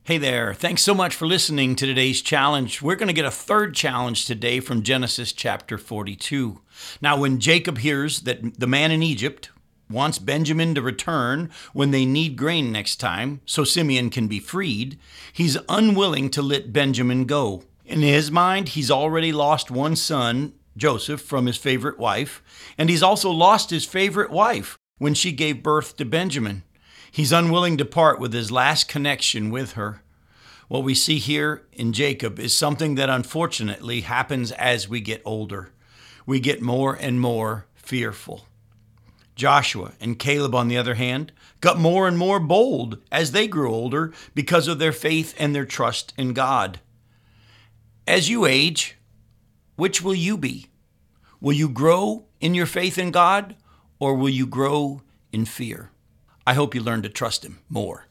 Hey there. Thanks so much for listening to today's challenge. We're going to get a third challenge today from Genesis chapter 42. Now, when Jacob hears that the man in Egypt wants Benjamin to return when they need grain next time so Simeon can be freed, he's unwilling to let Benjamin go. In his mind, he's already lost one son, Joseph, from his favorite wife, and he's also lost his favorite wife when she gave birth to Benjamin. He's unwilling to part with his last connection with her. What we see here in Jacob is something that unfortunately happens as we get older. We get more and more fearful. Joshua and Caleb, on the other hand, got more and more bold as they grew older because of their faith and their trust in God. As you age, which will you be? Will you grow in your faith in God, or will you grow in fear? I hope you learn to trust Him more.